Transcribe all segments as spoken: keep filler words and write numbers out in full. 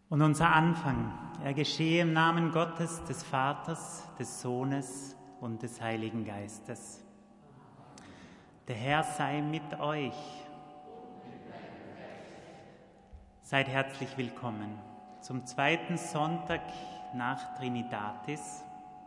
Und unser Anfang, er geschehe im Namen Gottes, des Vaters, des Sohnes und des Heiligen Geistes. Der Herr sei mit euch. Seid herzlich willkommen zum zweiten Sonntag nach Trinitatis.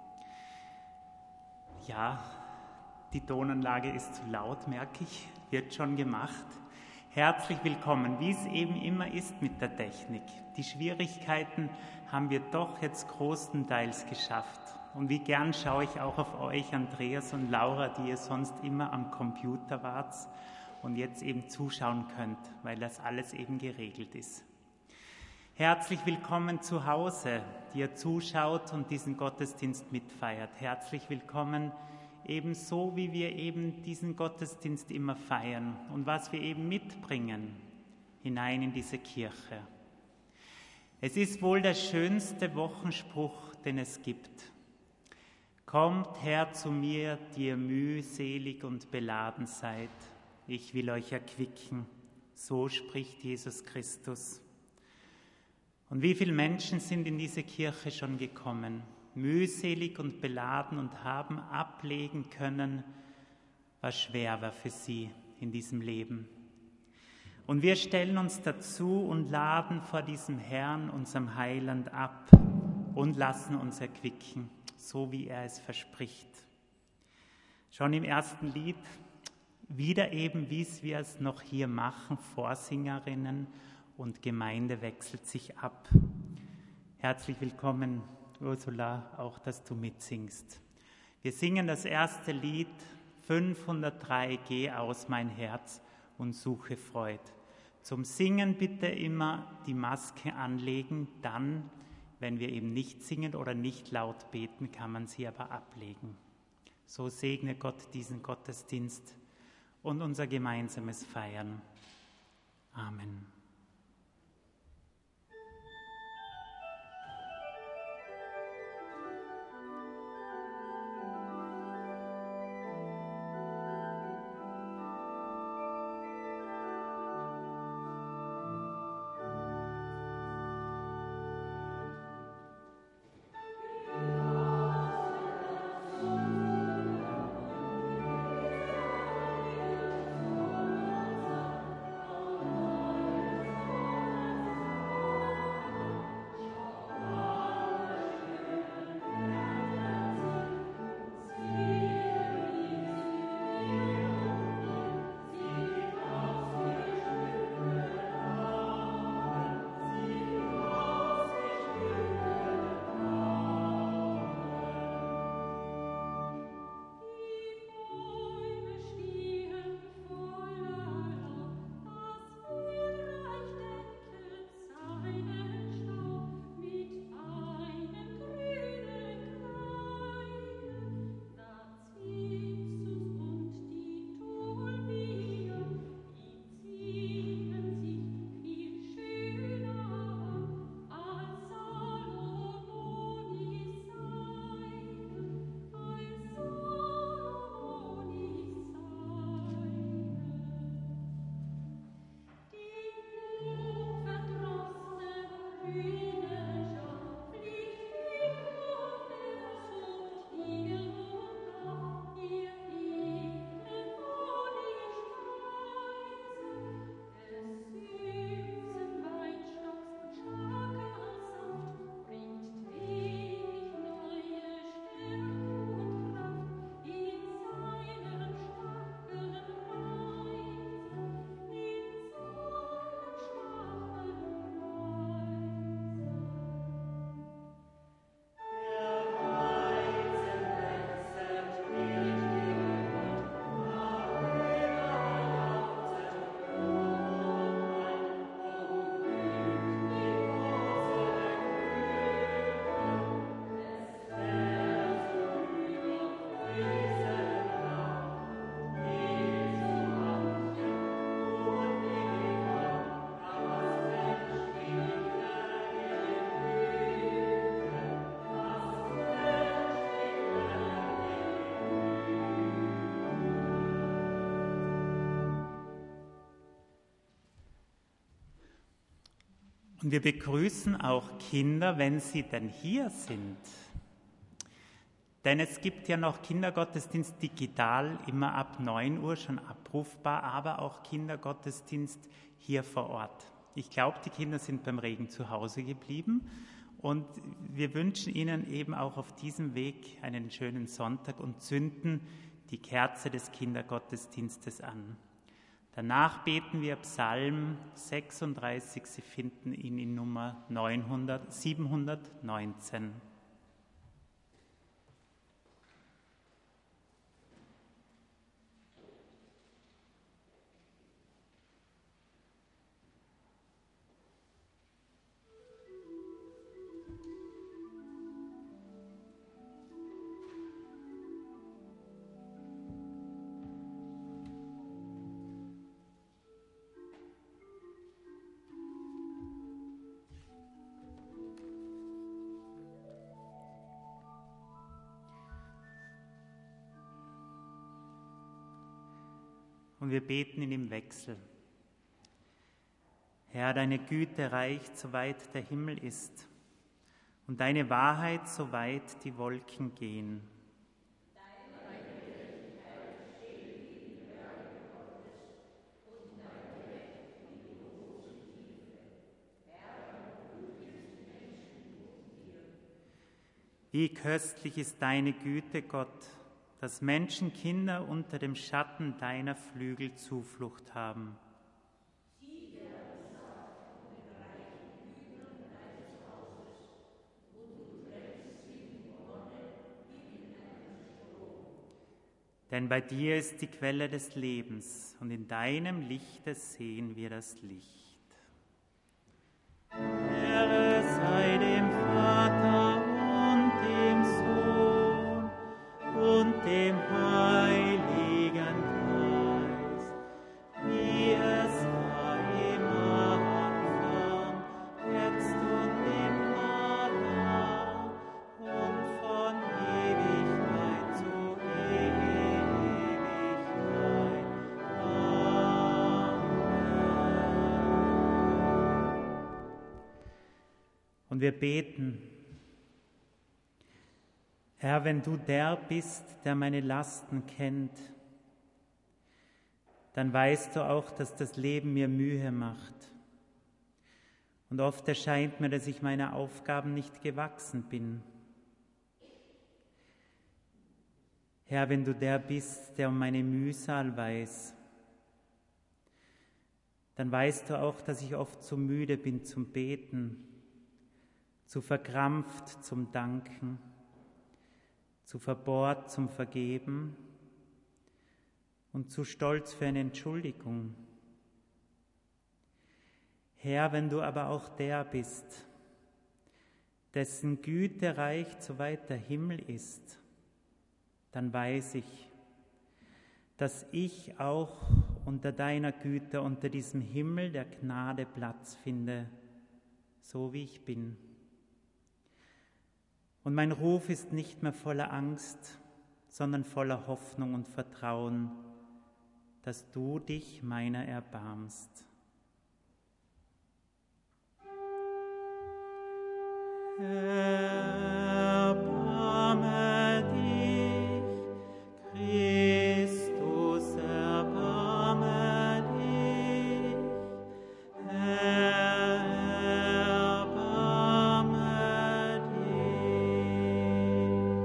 Ja, die Tonanlage ist zu laut, merke ich, wird schon gemacht. Herzlich willkommen, wie es eben immer ist mit der Technik. Die Schwierigkeiten haben wir doch jetzt großenteils geschafft. Und wie gern schaue ich auch auf euch, Andreas und Laura, die ihr sonst immer am Computer wart und jetzt eben zuschauen könnt, weil das alles eben geregelt ist. Herzlich willkommen zu Hause, die ihr zuschaut und diesen Gottesdienst mitfeiert. Herzlich willkommen ebenso, wie wir eben diesen Gottesdienst immer feiern und was wir eben mitbringen hinein in diese Kirche. Es ist wohl der schönste Wochenspruch, den es gibt. Kommt her zu mir, die ihr mühselig und beladen seid. Ich will euch erquicken. So spricht Jesus Christus. Und wie viele Menschen sind in diese Kirche schon gekommen, mühselig und beladen und haben ablegen können, was schwer war für sie in diesem Leben. Und wir stellen uns dazu und laden vor diesem Herrn, unserem Heiland, ab und lassen uns erquicken, so wie er es verspricht. Schon im ersten Lied, wieder eben, wie es wir es noch hier machen, Vorsingerinnen und Gemeinde wechselt sich ab. Herzlich willkommen, Ursula, auch, dass du mitsingst. Wir singen das erste Lied, fünfhundertdrei, Geh aus mein Herz und suche Freud. Zum Singen bitte immer die Maske anlegen, dann, wenn wir eben nicht singen oder nicht laut beten, kann man sie aber ablegen. So segne Gott diesen Gottesdienst und unser gemeinsames Feiern. Amen. Und wir begrüßen auch Kinder, wenn sie denn hier sind. Denn es gibt ja noch Kindergottesdienst digital, immer ab neun Uhr schon abrufbar, aber auch Kindergottesdienst hier vor Ort. Ich glaube, die Kinder sind beim Regen zu Hause geblieben und wir wünschen ihnen eben auch auf diesem Weg einen schönen Sonntag und zünden die Kerze des Kindergottesdienstes an. Danach beten wir Psalm sechsunddreißig, Sie finden ihn in Nummer neunhundert, siebenhundertneunzehn. Und wir beten ihn im Wechsel. Herr, deine Güte reicht, soweit der Himmel ist, und deine Wahrheit, soweit die Wolken gehen. Deine Gerechtigkeit steht in der Berge Gottes, und dein Recht in großen Tiefe. Herr, gut ist Menschen dir. Wie köstlich ist deine Güte, Gott, dass Menschenkinder unter dem Schatten deiner Flügel Zuflucht haben. Sie werden satt von den reichen Gütern deines Hauses, und du tränkst sie in Wonne wie in einem Strom. Denn bei dir ist die Quelle des Lebens, und in deinem Lichte sehen wir das Licht. Ehre sei dem Vater und dem Sohn und dem Heiligen Geist, wie es war im Anfang, jetzt und immer, und von Ewigkeit zu Ewigkeit. Amen. Und wir beten: Herr, wenn du der bist, der meine Lasten kennt, dann weißt du auch, dass das Leben mir Mühe macht. Und oft erscheint mir, dass ich meiner Aufgaben nicht gewachsen bin. Herr, wenn du der bist, der um meine Mühsal weiß, dann weißt du auch, dass ich oft zu müde bin zum Beten, zu verkrampft zum Danken, zu verbohrt zum Vergeben und zu stolz für eine Entschuldigung. Herr, wenn du aber auch der bist, dessen Güte reicht, soweit der Himmel ist, dann weiß ich, dass ich auch unter deiner Güte, unter diesem Himmel der Gnade Platz finde, so wie ich bin. Und mein Ruf ist nicht mehr voller Angst, sondern voller Hoffnung und Vertrauen, dass du dich meiner erbarmst. Erbarme dich, Christus, erbarme dich, erbarme dich.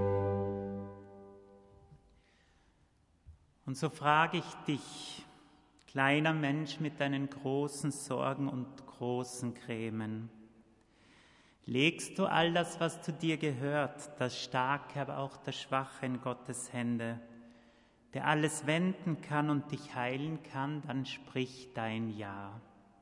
Und so frage ich dich, kleiner Mensch mit deinen großen Sorgen und großen Grämen: Legst du all das, was zu dir gehört, das Starke, aber auch das Schwache, in Gottes Hände, der alles wenden kann und dich heilen kann, dann sprich dein Ja.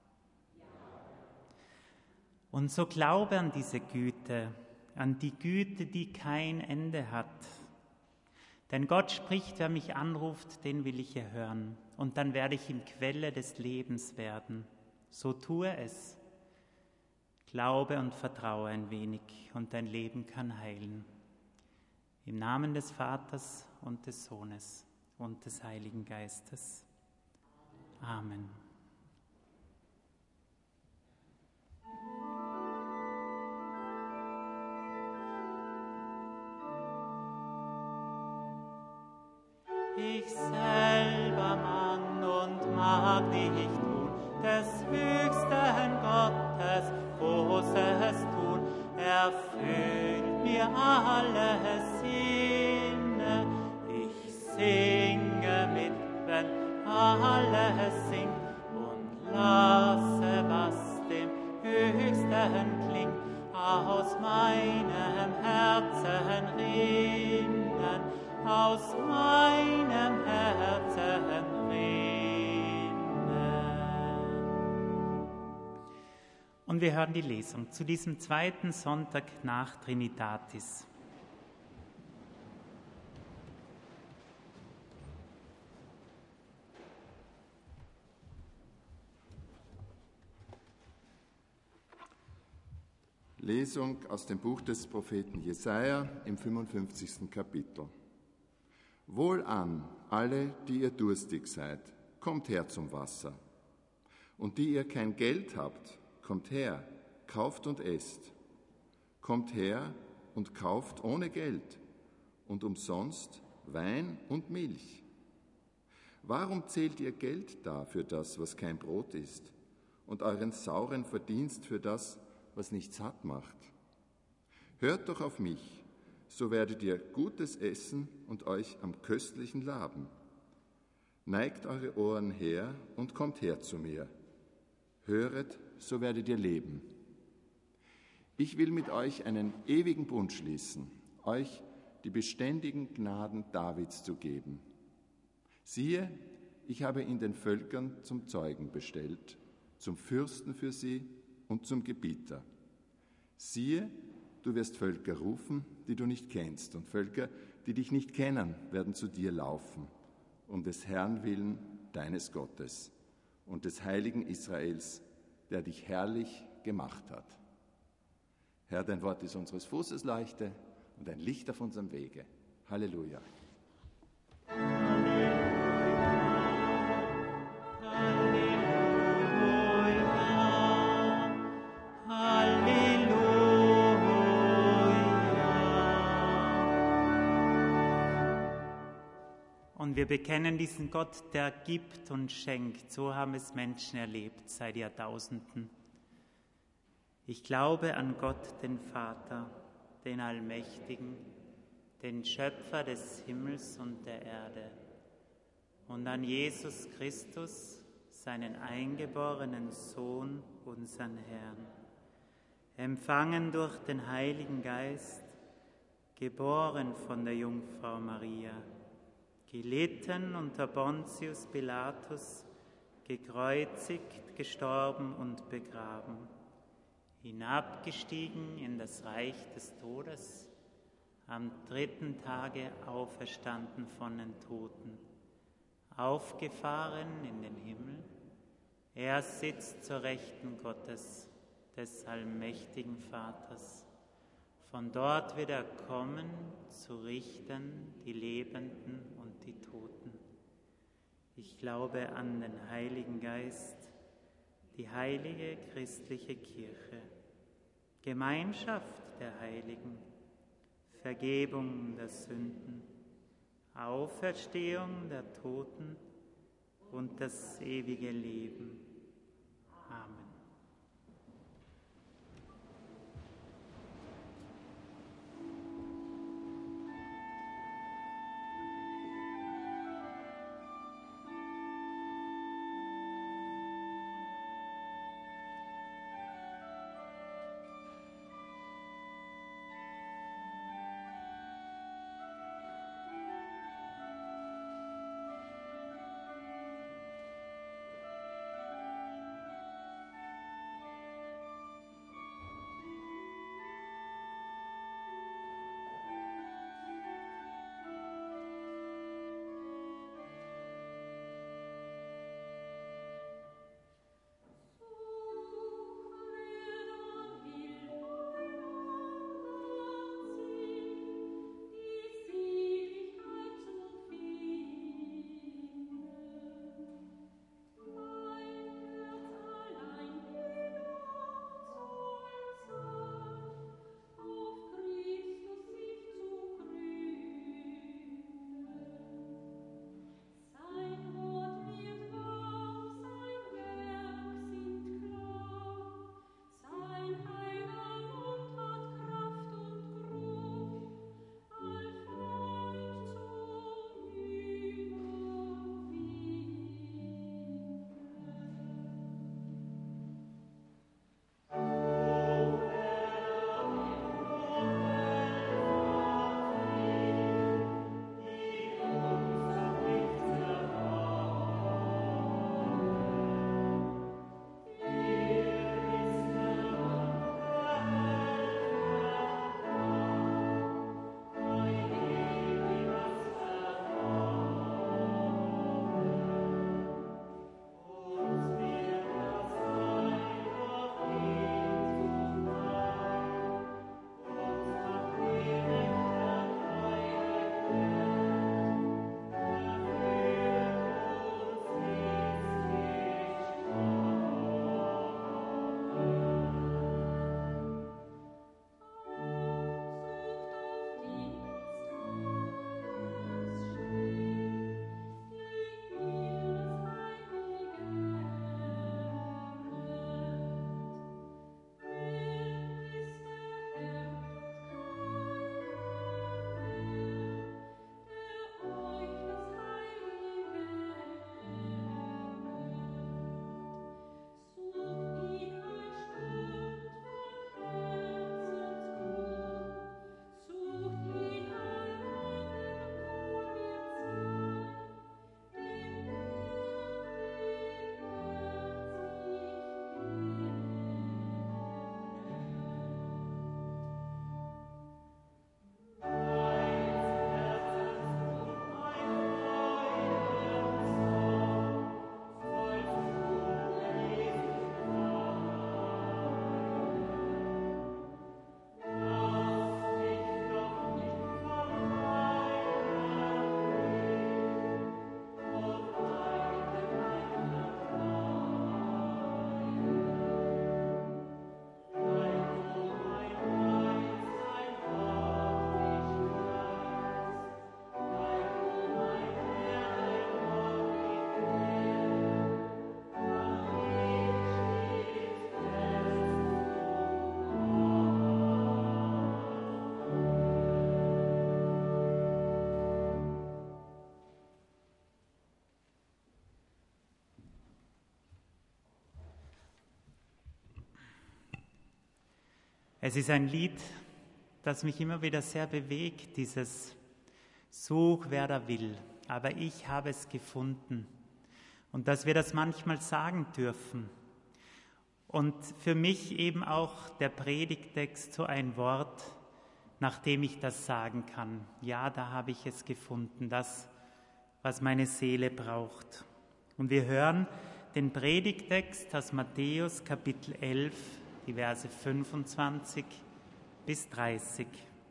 Und so glaube an diese Güte, an die Güte, die kein Ende hat. Denn Gott spricht, wer mich anruft, den will ich erhören. Und dann werde ich ihm Quelle des Lebens werden. So tue es. Glaube und vertraue ein wenig, und dein Leben kann heilen. Im Namen des Vaters und des Sohnes und des Heiligen Geistes. Amen. Ich selber Mann und mag nicht tun, des höchsten Gottes großes tun, erfüllt mir alle Sinne. Ich singe mit, wenn alles singt, und lasse, was dem Höchsten klingt, aus meinem Herzen rinnen, aus meinem Herzen rinnen. Und wir hören die Lesung zu diesem zweiten Sonntag nach Trinitatis. Lesung aus dem Buch des Propheten Jesaja im fünfundfünfzigsten Kapitel. Wohlan, alle, die ihr durstig seid, kommt her zum Wasser. Und die ihr kein Geld habt, kommt her, kauft und esst. Kommt her und kauft ohne Geld und umsonst Wein und Milch. Warum zählt ihr Geld dar für das, was kein Brot ist, und euren sauren Verdienst für das, was nicht satt macht? Hört doch auf mich, so werdet ihr Gutes essen und euch am Köstlichen laben. Neigt eure Ohren her und kommt her zu mir. Höret, so werdet ihr leben. Ich will mit euch einen ewigen Bund schließen, euch die beständigen Gnaden Davids zu geben. Siehe, ich habe ihn den Völkern zum Zeugen bestellt, zum Fürsten für sie und zum Gebieter. Siehe, du wirst Völker rufen, die du nicht kennst, und Völker, die dich nicht kennen, werden zu dir laufen, um des Herrn willen, deines Gottes und des heiligen Israels, der dich herrlich gemacht hat. Herr, dein Wort ist unseres Fußes Leuchte und ein Licht auf unserem Wege. Halleluja. Und wir bekennen diesen Gott, der gibt und schenkt. So haben es Menschen erlebt seit Jahrtausenden. Ich glaube an Gott, den Vater, den Allmächtigen, den Schöpfer des Himmels und der Erde, und an Jesus Christus, seinen eingeborenen Sohn, unseren Herrn, empfangen durch den Heiligen Geist, geboren von der Jungfrau Maria, gelitten unter Pontius Pilatus, gekreuzigt, gestorben und begraben, hinabgestiegen in das Reich des Todes, am dritten Tage auferstanden von den Toten, aufgefahren in den Himmel. Er sitzt zur Rechten Gottes, des allmächtigen Vaters. Von dort wird er kommen, zu richten die Lebenden und die Toten. Ich glaube an den Heiligen Geist, die heilige christliche Kirche, Gemeinschaft der Heiligen, Vergebung der Sünden, Auferstehung der Toten und das ewige Leben. Amen. Es ist ein Lied, das mich immer wieder sehr bewegt, dieses Such, wer da will, aber ich habe es gefunden. Und dass wir das manchmal sagen dürfen. Und für mich eben auch der Predigtext so ein Wort, nachdem ich das sagen kann. Ja, da habe ich es gefunden, das, was meine Seele braucht. Und wir hören den Predigtext aus Matthäus Kapitel elf, die Verse fünfundzwanzig bis dreißig.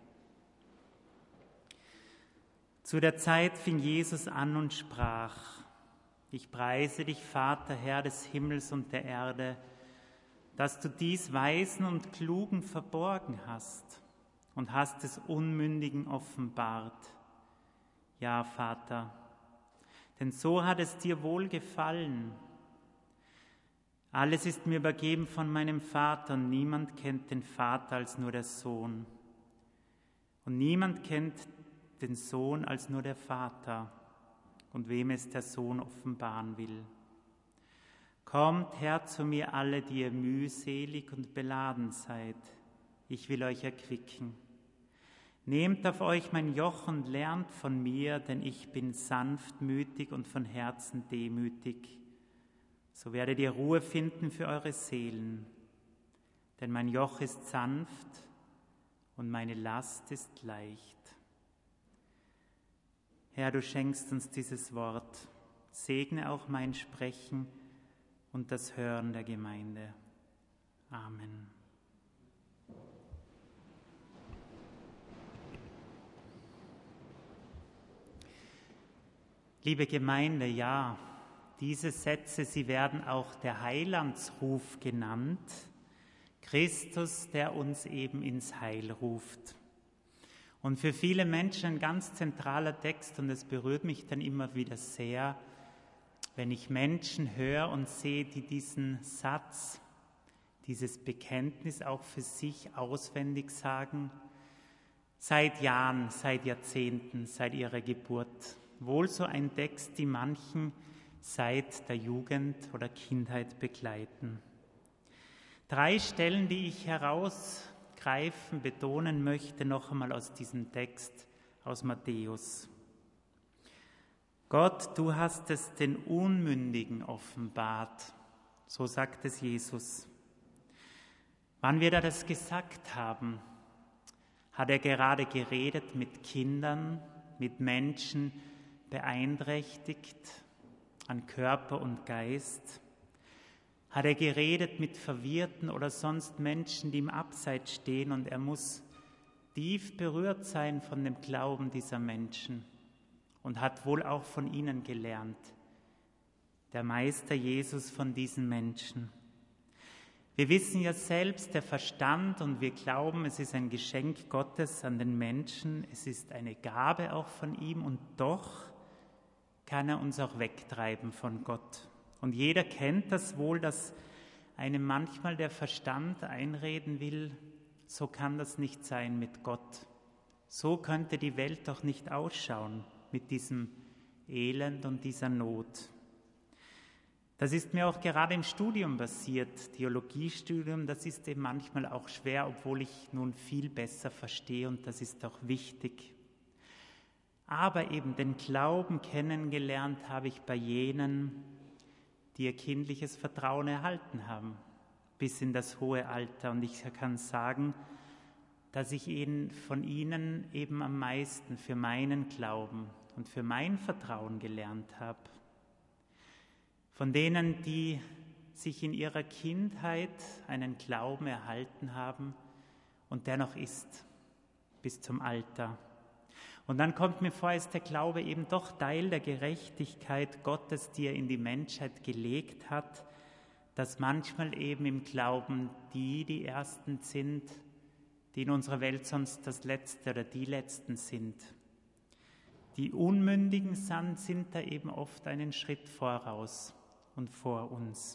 Zu der Zeit fing Jesus an und sprach: Ich preise dich, Vater, Herr des Himmels und der Erde, dass du dies Weisen und Klugen verborgen hast und hast es Unmündigen offenbart. Ja, Vater, denn so hat es dir wohl gefallen. Alles ist mir übergeben von meinem Vater und niemand kennt den Vater als nur der Sohn. Und niemand kennt den Sohn als nur der Vater und wem es der Sohn offenbaren will. Kommt her zu mir alle, die ihr mühselig und beladen seid, ich will euch erquicken. Nehmt auf euch mein Joch und lernt von mir, denn ich bin sanftmütig und von Herzen demütig. So werdet ihr Ruhe finden für eure Seelen, denn mein Joch ist sanft und meine Last ist leicht. Herr, du schenkst uns dieses Wort. Segne auch mein Sprechen und das Hören der Gemeinde. Amen. Liebe Gemeinde, ja, diese Sätze, sie werden auch der Heilandsruf genannt. Christus, der uns eben ins Heil ruft. Und für viele Menschen ein ganz zentraler Text, und es berührt mich dann immer wieder sehr, wenn ich Menschen höre und sehe, die diesen Satz, dieses Bekenntnis auch für sich auswendig sagen, seit Jahren, seit Jahrzehnten, seit ihrer Geburt. Wohl so ein Text, die manchen seit der Jugend oder Kindheit begleiten. Drei Stellen, die ich herausgreifen, betonen möchte, noch einmal aus diesem Text aus Matthäus. Gott, du hast es den Unmündigen offenbart, so sagt es Jesus. Wann wir da das gesagt haben, hat er gerade geredet mit Kindern, mit Menschen beeinträchtigt an Körper und Geist. Hat er geredet mit Verwirrten oder sonst Menschen, die im Abseits stehen, und er muss tief berührt sein von dem Glauben dieser Menschen und hat wohl auch von ihnen gelernt, der Meister Jesus von diesen Menschen. Wir wissen ja selbst, der Verstand, und wir glauben, es ist ein Geschenk Gottes an den Menschen, es ist eine Gabe auch von ihm, und doch kann er uns auch wegtreiben von Gott. Und jeder kennt das wohl, dass einem manchmal der Verstand einreden will, so kann das nicht sein mit Gott. So könnte die Welt doch nicht ausschauen mit diesem Elend und dieser Not. Das ist mir auch gerade im Studium passiert, Theologiestudium, das ist eben manchmal auch schwer, obwohl ich nun viel besser verstehe, und das ist auch wichtig. Aber eben den Glauben kennengelernt habe ich bei jenen, die ihr kindliches Vertrauen erhalten haben, bis in das hohe Alter. Und ich kann sagen, dass ich ihn, von ihnen eben am meisten für meinen Glauben und für mein Vertrauen gelernt habe. Von denen, die sich in ihrer Kindheit einen Glauben erhalten haben und der noch ist bis zum Alter. Und dann kommt mir vor, ist der Glaube eben doch Teil der Gerechtigkeit Gottes, die er in die Menschheit gelegt hat, dass manchmal eben im Glauben die die Ersten sind, die in unserer Welt sonst das Letzte oder die Letzten sind. Die Unmündigen sind, sind da eben oft einen Schritt voraus und vor uns.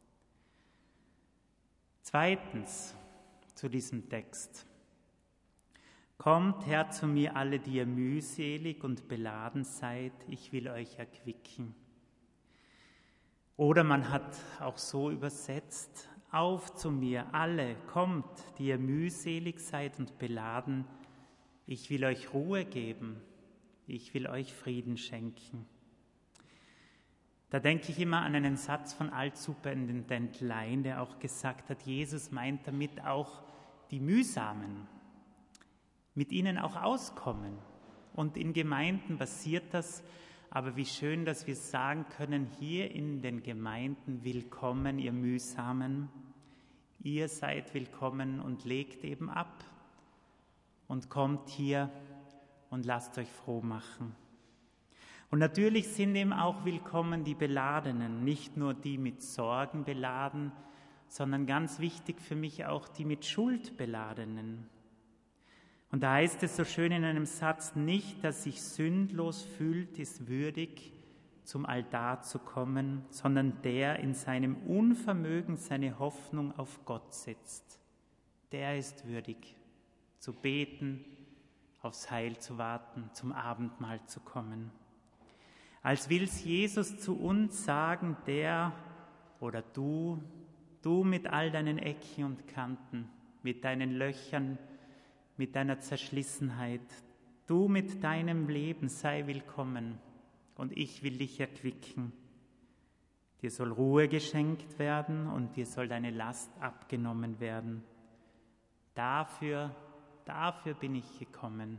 Zweitens zu diesem Text. Kommt her zu mir alle, die ihr mühselig und beladen seid, ich will euch erquicken. Oder man hat auch so übersetzt, auf zu mir, alle, kommt, die ihr mühselig seid und beladen. Ich will euch Ruhe geben, ich will euch Frieden schenken. Da denke ich immer an einen Satz von Altsuperintendent Lein, der auch gesagt hat, Jesus meint damit auch die Mühsamen, mit ihnen auch auskommen. Und in Gemeinden passiert das, aber wie schön, dass wir sagen können, hier in den Gemeinden, willkommen, ihr Mühsamen, ihr seid willkommen und legt eben ab und kommt hier und lasst euch froh machen. Und natürlich sind eben auch willkommen die Beladenen, nicht nur die mit Sorgen beladen, sondern ganz wichtig für mich auch die mit Schuld beladenen. Und da heißt es so schön in einem Satz, nicht, dass sich sündlos fühlt, ist würdig, zum Altar zu kommen, sondern der in seinem Unvermögen seine Hoffnung auf Gott setzt. Der ist würdig, zu beten, aufs Heil zu warten, zum Abendmahl zu kommen. Als will's Jesus zu uns sagen, der oder du, du mit all deinen Ecken und Kanten, mit deinen Löchern, mit deiner Zerschlissenheit, du mit deinem Leben sei willkommen und ich will dich erquicken. Dir soll Ruhe geschenkt werden und dir soll deine Last abgenommen werden. Dafür, dafür bin ich gekommen.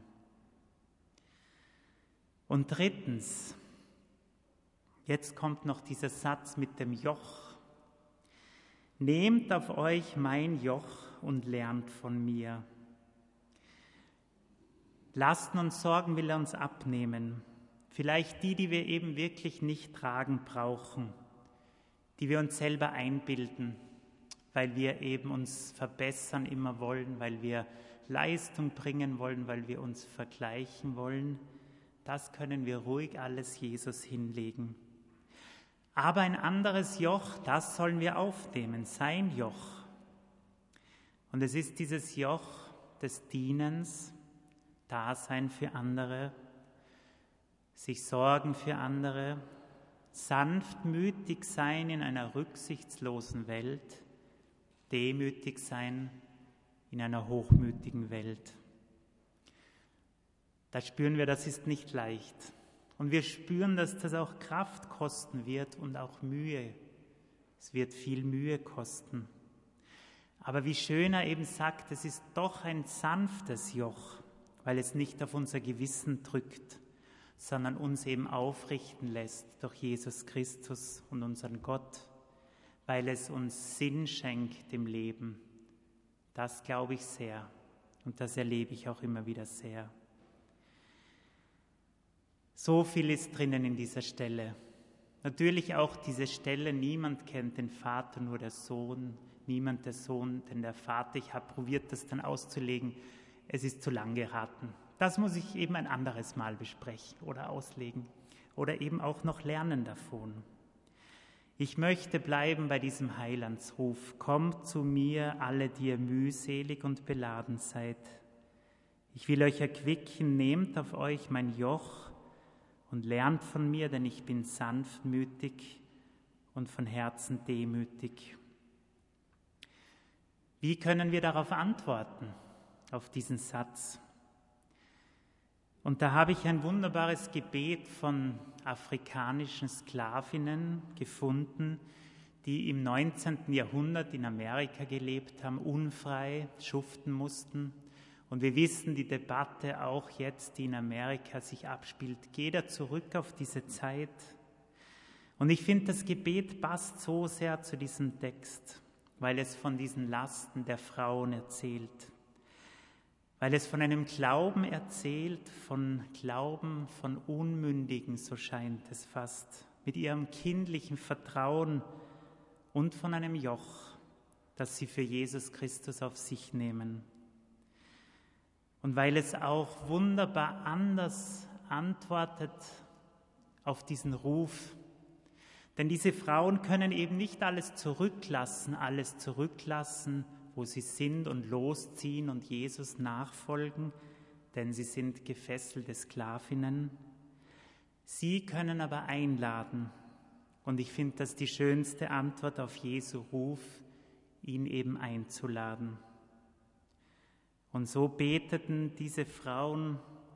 Und drittens, jetzt kommt noch dieser Satz mit dem Joch. Nehmt auf euch mein Joch und lernt von mir. Lasten und Sorgen will er uns abnehmen. Vielleicht die, die wir eben wirklich nicht tragen brauchen, die wir uns selber einbilden, weil wir eben uns verbessern immer wollen, weil wir Leistung bringen wollen, weil wir uns vergleichen wollen. Das können wir ruhig alles Jesus hinlegen. Aber ein anderes Joch, das sollen wir aufnehmen, sein Joch. Und es ist dieses Joch des Dienens, Dasein für andere, sich sorgen für andere, sanftmütig sein in einer rücksichtslosen Welt, demütig sein in einer hochmütigen Welt. Da spüren wir, das ist nicht leicht. Und wir spüren, dass das auch Kraft kosten wird und auch Mühe. Es wird viel Mühe kosten. Aber wie schön er eben sagt, es ist doch ein sanftes Joch, weil es nicht auf unser Gewissen drückt, sondern uns eben aufrichten lässt durch Jesus Christus und unseren Gott, weil es uns Sinn schenkt im Leben. Das glaube ich sehr und das erlebe ich auch immer wieder sehr. So viel ist drinnen in dieser Stelle. Natürlich auch diese Stelle, niemand kennt den Vater, nur der Sohn, niemand der Sohn, denn der Vater. Ich habe probiert, das dann auszulegen. Es ist zu lang geraten. Das muss ich eben ein anderes Mal besprechen oder auslegen oder eben auch noch lernen davon. Ich möchte bleiben bei diesem Heilandsruf. Kommt zu mir, alle, die ihr mühselig und beladen seid. Ich will euch erquicken, nehmt auf euch mein Joch und lernt von mir, denn ich bin sanftmütig und von Herzen demütig. Wie können wir darauf antworten, auf diesen Satz? Und da habe ich ein wunderbares Gebet von afrikanischen Sklavinnen gefunden, die im neunzehnten Jahrhundert in Amerika gelebt haben, unfrei schuften mussten. Und wir wissen, die Debatte auch jetzt, die in Amerika sich abspielt, geht er zurück auf diese Zeit. Und ich finde, das Gebet passt so sehr zu diesem Text, weil es von diesen Lasten der Frauen erzählt. Weil es von einem Glauben erzählt, von Glauben von Unmündigen, so scheint es fast, mit ihrem kindlichen Vertrauen und von einem Joch, das sie für Jesus Christus auf sich nehmen. Und weil es auch wunderbar anders antwortet auf diesen Ruf. Denn diese Frauen können eben nicht alles zurücklassen, alles zurücklassen, wo sie sind und losziehen und Jesus nachfolgen, denn sie sind gefesselte Sklavinnen. Sie können aber einladen. Und ich finde das die schönste Antwort auf Jesu Ruf. ihn eben einzuladen. Und so beteten diese Frauen: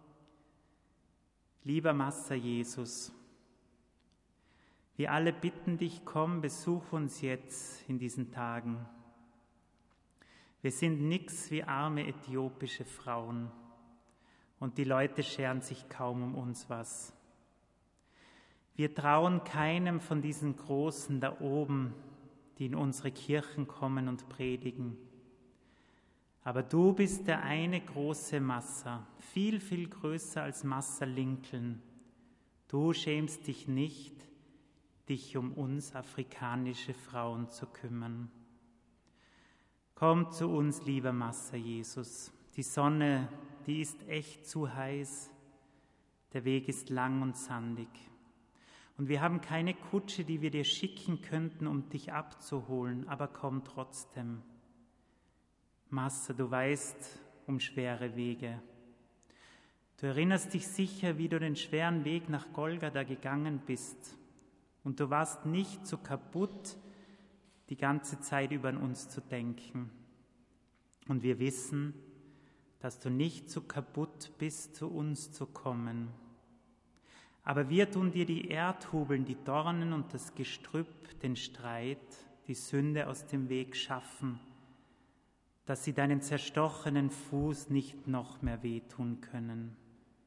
Lieber Master Jesus, wir alle bitten dich, komm, besuch uns jetzt in diesen Tagen. Wir sind nix wie arme äthiopische Frauen und die Leute scheren sich kaum um uns was. Wir trauen keinem von diesen Großen da oben, die in unsere Kirchen kommen und predigen. Aber du bist der eine große Massa, viel, viel größer als Massa Lincoln. Du schämst dich nicht, dich um uns afrikanische Frauen zu kümmern. Komm zu uns, lieber Massa Jesus. Die Sonne, die ist echt zu heiß. Der Weg ist lang und sandig. Und wir haben keine Kutsche, die wir dir schicken könnten, um dich abzuholen, aber komm trotzdem. Massa, du weißt um schwere Wege. Du erinnerst dich sicher, wie du den schweren Weg nach Golgatha gegangen bist. Und du warst nicht so kaputt, die ganze Zeit über uns zu denken. Und wir wissen, dass du nicht so kaputt bist, zu uns zu kommen. Aber wir tun dir die Erdhubeln, die Dornen und das Gestrüpp, den Streit, die Sünde aus dem Weg schaffen, dass sie deinen zerstochenen Fuß nicht noch mehr wehtun können.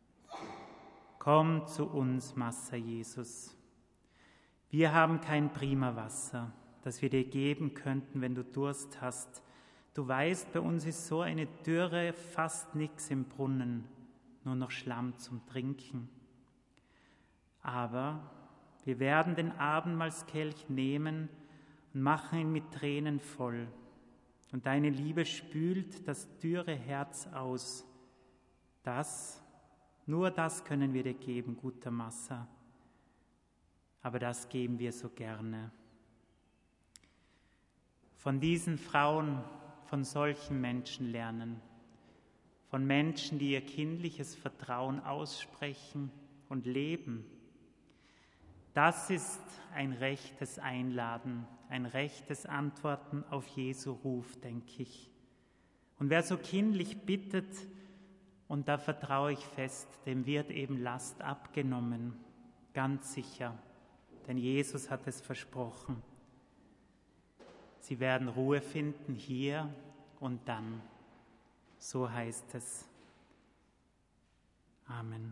Komm zu uns, Massa Jesus. Wir haben kein Primawasser, das wir dir geben könnten, wenn du Durst hast. Du weißt, bei uns ist so eine Dürre, fast nichts im Brunnen, nur noch Schlamm zum Trinken. Aber wir werden den Abendmahlskelch nehmen und machen ihn mit Tränen voll. Und deine Liebe spült das dürre Herz aus. Das, nur das können wir dir geben, guter Massa. Aber das geben wir so gerne. Von diesen Frauen, von solchen Menschen lernen. Von Menschen, die ihr kindliches Vertrauen aussprechen und leben. Das ist ein rechtes Einladen, ein rechtes Antworten auf Jesu Ruf, denke ich. Und wer so kindlich bittet, und da vertraue ich fest, dem wird eben Last abgenommen, ganz sicher, denn Jesus hat es versprochen. Sie werden Ruhe finden hier und dann, so heißt es. Amen.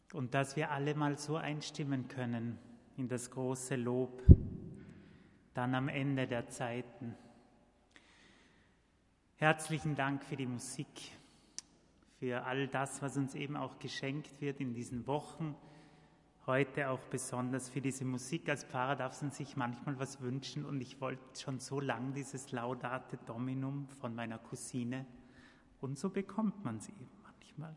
und dass wir alle mal so einstimmen können in das große Lob, dann am Ende der Zeiten. Herzlichen Dank für die Musik, für all das, was uns eben auch geschenkt wird in diesen Wochen. Heute auch besonders für diese Musik. Als Pfarrer darf man sich manchmal was wünschen und ich wollte schon so lang dieses Laudate Dominum von meiner Cousine und so bekommt man es eben manchmal.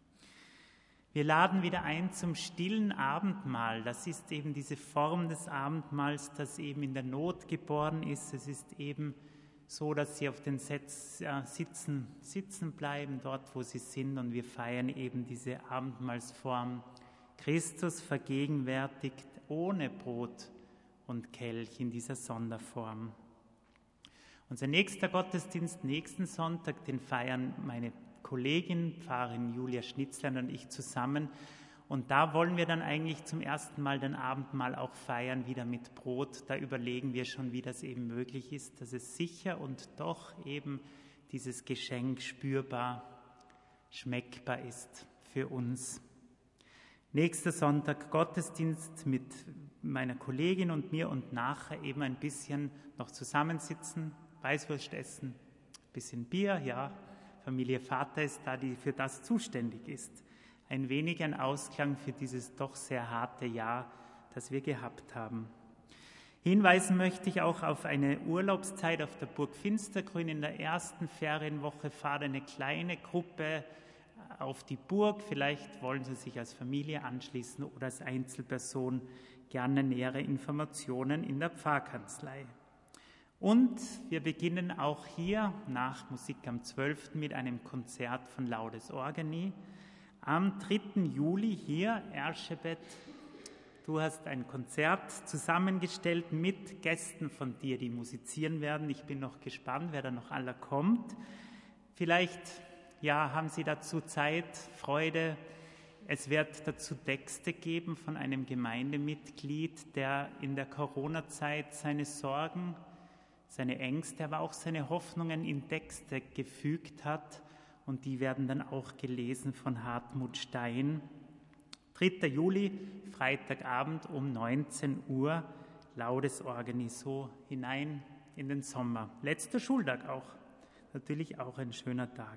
Wir laden wieder ein zum stillen Abendmahl. Das ist eben diese Form des Abendmahls, das eben in der Not geboren ist. Es ist eben so, dass sie auf den Sitz, äh, Sitzen, sitzen bleiben, dort wo sie sind, und wir feiern eben diese Abendmahlsform. Christus vergegenwärtigt ohne Brot und Kelch in dieser Sonderform. Unser nächster Gottesdienst, nächsten Sonntag, den feiern meine Kollegin, Pfarrerin Julia Schnitzler und ich zusammen. Und da wollen wir dann eigentlich zum ersten Mal den Abendmahl auch feiern, wieder mit Brot. Da überlegen wir schon, wie das eben möglich ist, dass es sicher und doch eben dieses Geschenk spürbar, schmeckbar ist für uns. Nächster Sonntag Gottesdienst mit meiner Kollegin und mir und nachher eben ein bisschen noch zusammensitzen, Weißwurst essen, ein bisschen Bier, ja, Familie Vater ist da, die für das zuständig ist. Ein wenig ein Ausklang für dieses doch sehr harte Jahr, das wir gehabt haben. Hinweisen möchte ich auch auf eine Urlaubszeit auf der Burg Finstergrün. In der ersten Ferienwoche fahrt eine kleine Gruppe auf die Burg. Vielleicht wollen Sie sich als Familie anschließen oder als Einzelperson, gerne nähere Informationen in der Pfarrkanzlei. Und wir beginnen auch hier nach Musik am zwölften mit einem Konzert von Laudes Organi. Am dritten Juli hier, Erschebet, du hast ein Konzert zusammengestellt mit Gästen von dir, die musizieren werden. Ich bin noch gespannt, wer da noch aller kommt. Vielleicht ja, haben Sie dazu Zeit, Freude. Es wird dazu Texte geben von einem Gemeindemitglied, der in der Corona-Zeit seine Sorgen, seine Ängste, aber auch seine Hoffnungen in Texte gefügt hat. Und die werden dann auch gelesen von Hartmut Stein. dritter Juli, Freitagabend um neunzehn Uhr, Laudes Organi, so hinein in den Sommer. Letzter Schultag auch, natürlich auch ein schöner Tag.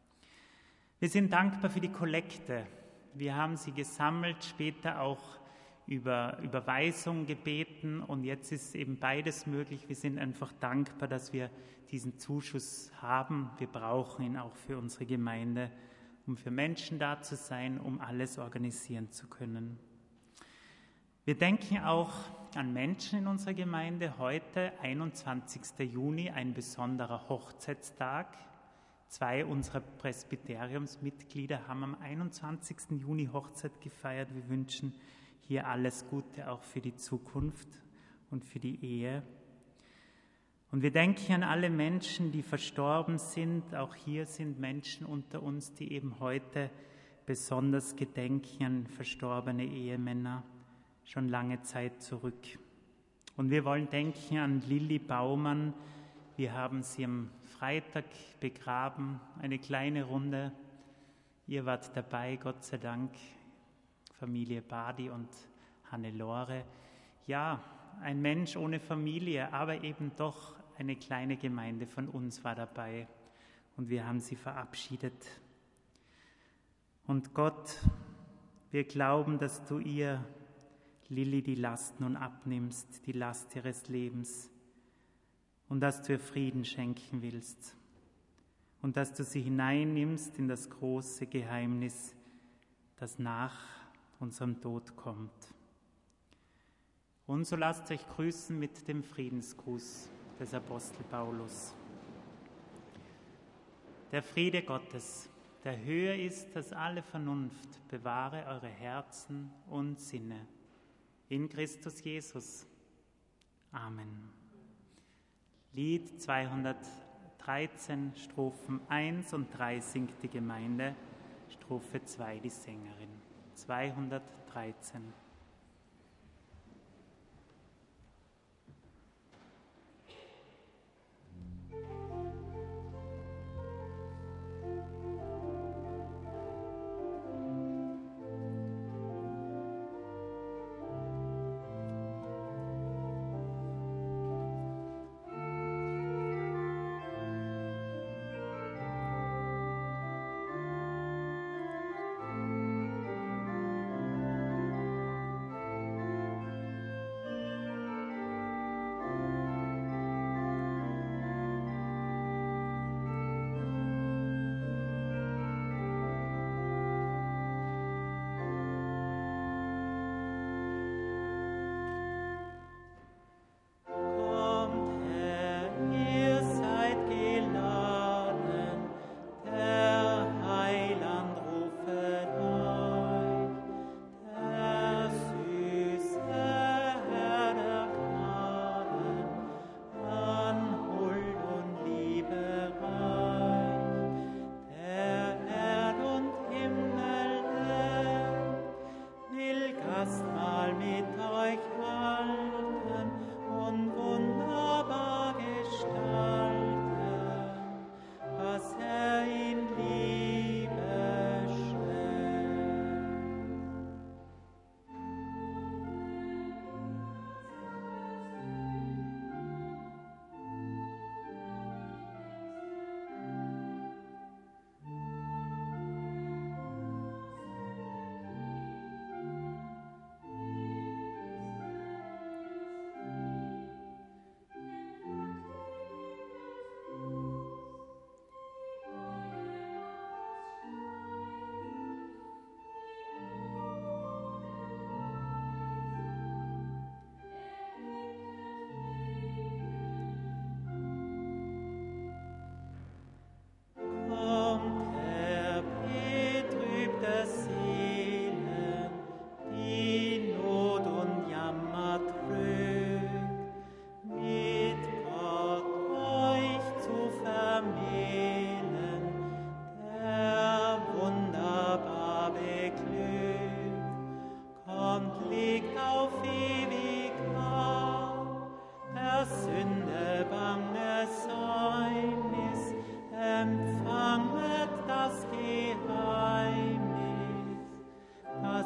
Wir sind dankbar für die Kollekte. Wir haben sie gesammelt, später auch über Überweisung gebeten und jetzt ist eben beides möglich. Wir sind einfach dankbar, dass wir diesen Zuschuss haben. Wir brauchen ihn auch für unsere Gemeinde, um für Menschen da zu sein, um alles organisieren zu können. Wir denken auch an Menschen in unserer Gemeinde. Heute, einundzwanzigsten Juni, ein besonderer Hochzeitstag. Zwei unserer Presbyteriumsmitglieder haben am einundzwanzigsten Juni Hochzeit gefeiert. Wir wünschen hier alles Gute auch für die Zukunft und für die Ehe. Und wir denken an alle Menschen, die verstorben sind. Auch hier sind Menschen unter uns, die eben heute besonders gedenken an verstorbene Ehemänner, schon lange Zeit zurück. Und wir wollen denken an Lilli Baumann. Wir haben sie am Freitag begraben, eine kleine Runde. Ihr wart dabei, Gott sei Dank, Familie Badi und Hannelore. Ja, ein Mensch ohne Familie, aber eben doch eine kleine Gemeinde von uns war dabei und wir haben sie verabschiedet. Und Gott, wir glauben, dass du ihr, Lilli, die Last nun abnimmst, die Last ihres Lebens, und dass du ihr Frieden schenken willst und dass du sie hineinnimmst in das große Geheimnis, das nach unserem Tod kommt. Und so lasst euch grüßen mit dem Friedensgruß des Apostel Paulus. Der Friede Gottes, der höher ist als alle Vernunft, bewahre eure Herzen und Sinne. In Christus Jesus. Amen. Lied zweihundertdreizehn, Strophen eins und drei singt die Gemeinde, Strophe zwei die Sängerin. zweihundertdreizehn.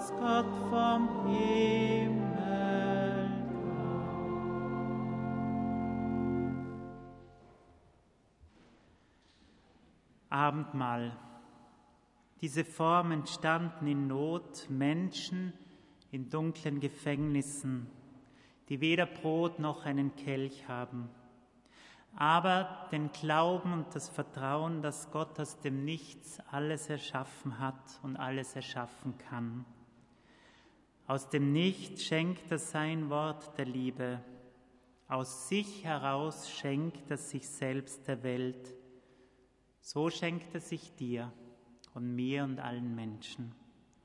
dass Gott vom Himmel kam. Abendmahl. Diese Form entstanden in Not, Menschen in dunklen Gefängnissen, die weder Brot noch einen Kelch haben, aber den Glauben und das Vertrauen, dass Gott aus dem Nichts alles erschaffen hat und alles erschaffen kann. Aus dem Nichts schenkt er sein Wort der Liebe, aus sich heraus schenkt er sich selbst der Welt. So schenkt er sich dir und mir und allen Menschen.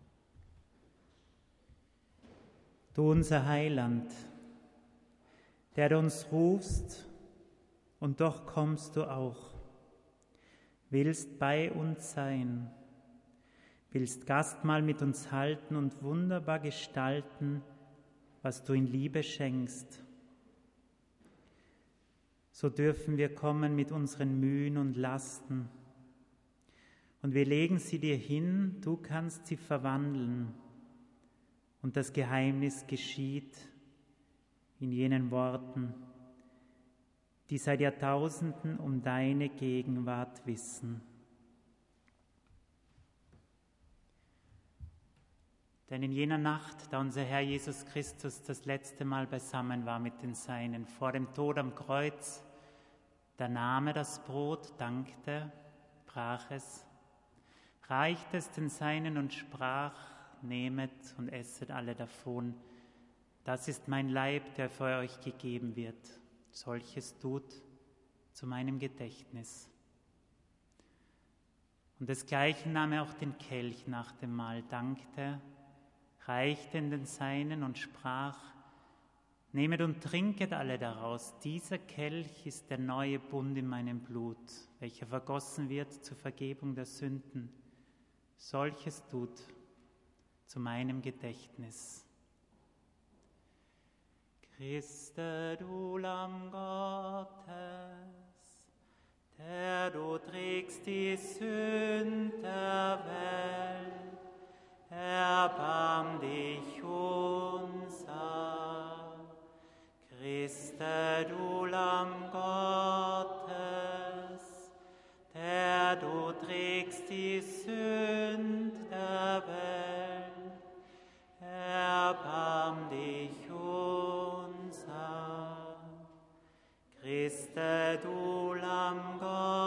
Du unser Heiland, der du uns rufst, und doch kommst du auch, willst bei uns sein, willst Gastmahl mit uns halten und wunderbar gestalten, was du in Liebe schenkst. So dürfen wir kommen mit unseren Mühen und Lasten, und wir legen sie dir hin, du kannst sie verwandeln, und das Geheimnis geschieht in jenen Worten, die seit Jahrtausenden um deine Gegenwart wissen. Denn in jener Nacht, da unser Herr Jesus Christus das letzte Mal beisammen war mit den Seinen, vor dem Tod am Kreuz, da nahm er das Brot, dankte, brach es, reichte es den Seinen und sprach: Nehmet und esset alle davon. Das ist mein Leib, der für euch gegeben wird. Solches tut zu meinem Gedächtnis. Und desgleichen nahm er auch den Kelch nach dem Mahl, dankte, reichte in den Seinen und sprach: Nehmet und trinket alle daraus. Dieser Kelch ist der neue Bund in meinem Blut, welcher vergossen wird zur Vergebung der Sünden. Solches tut zu meinem Gedächtnis. Christe, du Lamm Gottes, der du trägst die Sünd der Welt, erbarm dich unser. Christe, du Lamm Gottes, der du trägst die Sünd der Welt, erbarm dich unser. Christe, du Lamm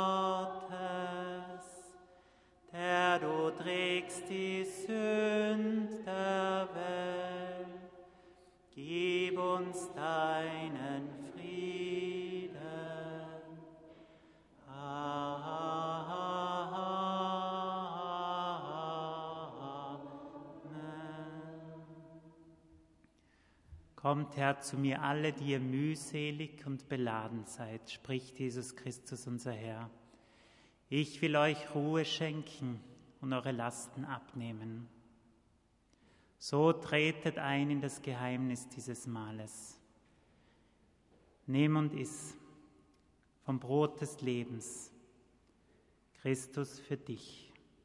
Gottes, der du trägst die Sünd der Welt, gib uns deinen Frieden. Kommt, Herr, zu mir alle, die ihr mühselig und beladen seid, spricht Jesus Christus, unser Herr. Ich will euch Ruhe schenken und eure Lasten abnehmen. So tretet ein in das Geheimnis dieses Mahles. Nimm und iss vom Brot des Lebens, Christus für dich.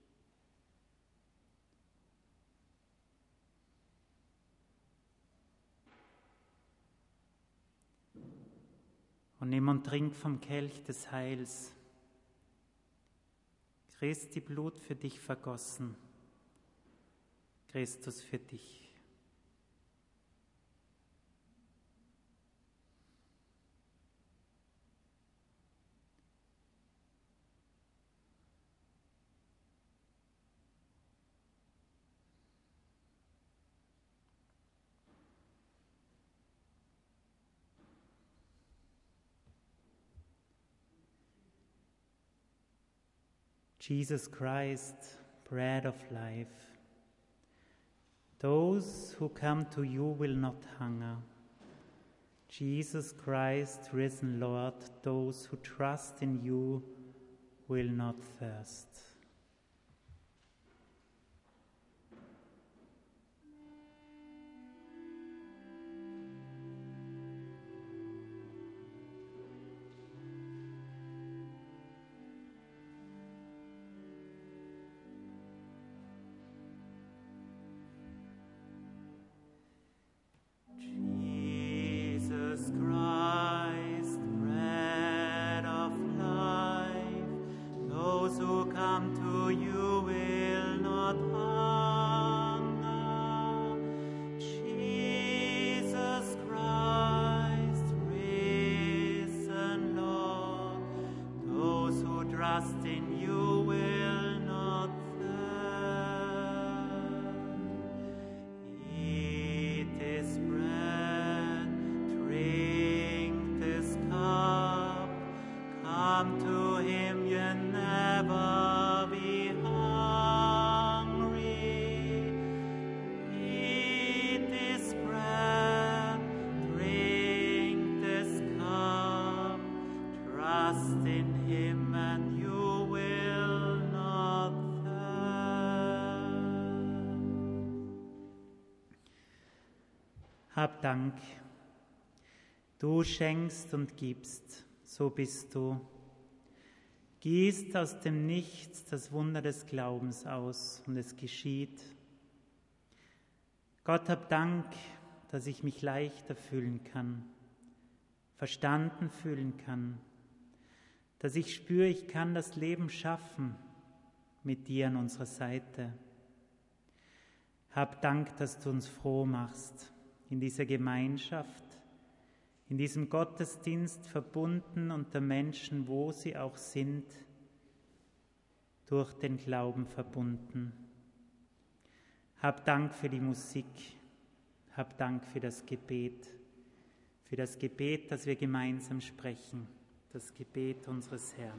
Und nimm und trink vom Kelch des Heils. Christi Blut für dich vergossen, Christus für dich. Jesus Christ, bread of life, those who come to you will not hunger. Jesus Christ, risen Lord, those who trust in you will not thirst. Hab Dank. Du schenkst und gibst, so bist du. Gießt aus dem Nichts das Wunder des Glaubens aus und es geschieht. Gott, hab Dank, dass ich mich leichter fühlen kann, verstanden fühlen kann, dass ich spüre, ich kann das Leben schaffen mit dir an unserer Seite. Hab Dank, dass du uns froh machst, in dieser Gemeinschaft, in diesem Gottesdienst verbunden unter Menschen, wo sie auch sind, durch den Glauben verbunden. Hab Dank für die Musik, hab Dank für das Gebet, für das Gebet, das wir gemeinsam sprechen, das Gebet unseres Herrn.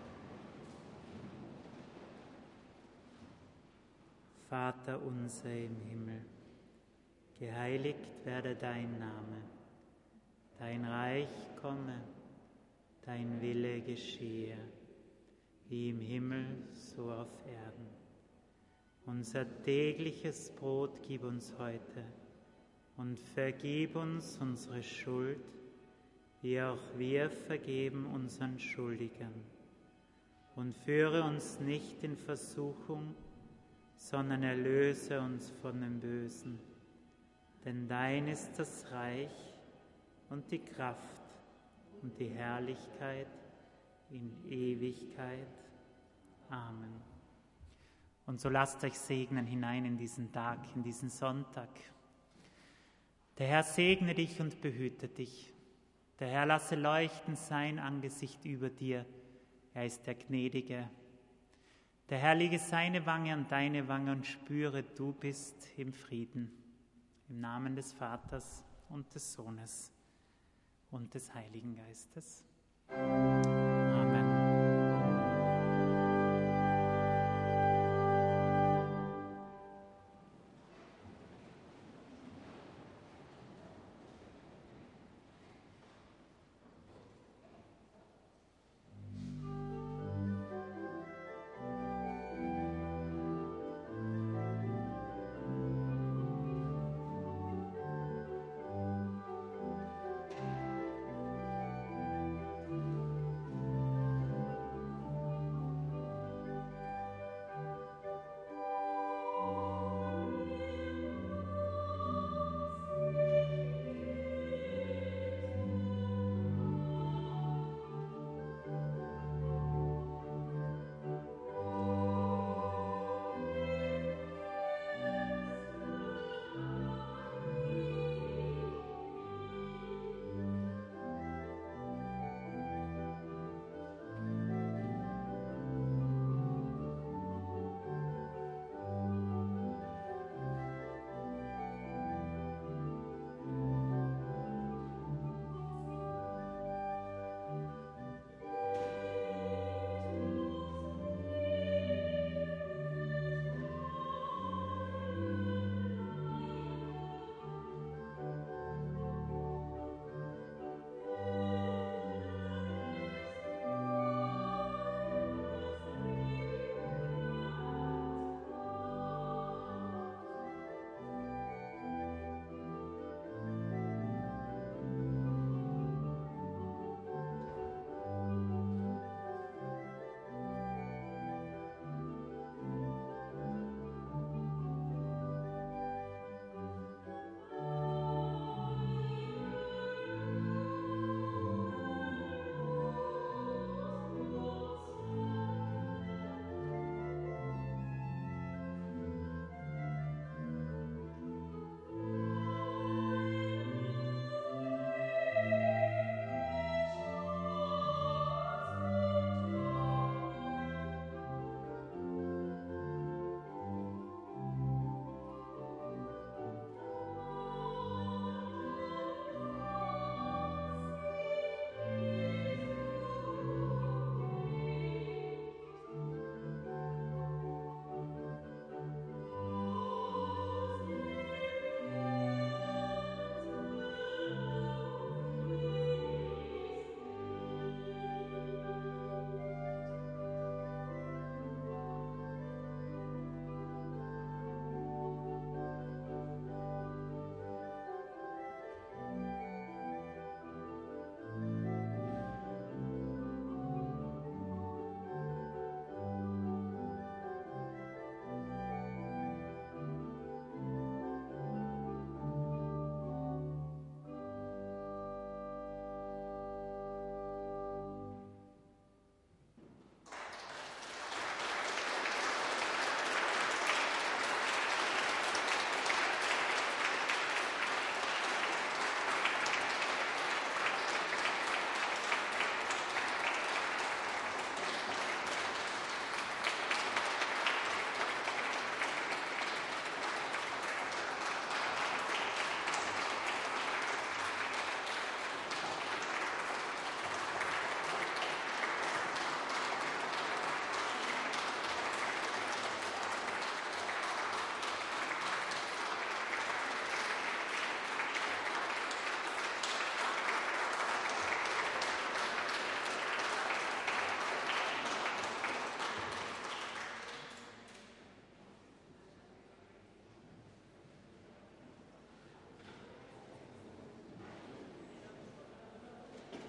Vater unser im Himmel, geheiligt werde dein Name, dein Reich komme, dein Wille geschehe, wie im Himmel, so auf Erden. Unser tägliches Brot gib uns heute und vergib uns unsere Schuld, wie auch wir vergeben unseren Schuldigern. Und führe uns nicht in Versuchung, sondern erlöse uns von dem Bösen. Denn dein ist das Reich und die Kraft und die Herrlichkeit in Ewigkeit. Amen. Und so lasst euch segnen hinein in diesen Tag, in diesen Sonntag. Der Herr segne dich und behüte dich. Der Herr lasse leuchten sein Angesicht über dir. Er ist der Gnädige. Der Herr lege seine Wange an deine Wange und spüre, du bist im Frieden. Im Namen des Vaters und des Sohnes und des Heiligen Geistes.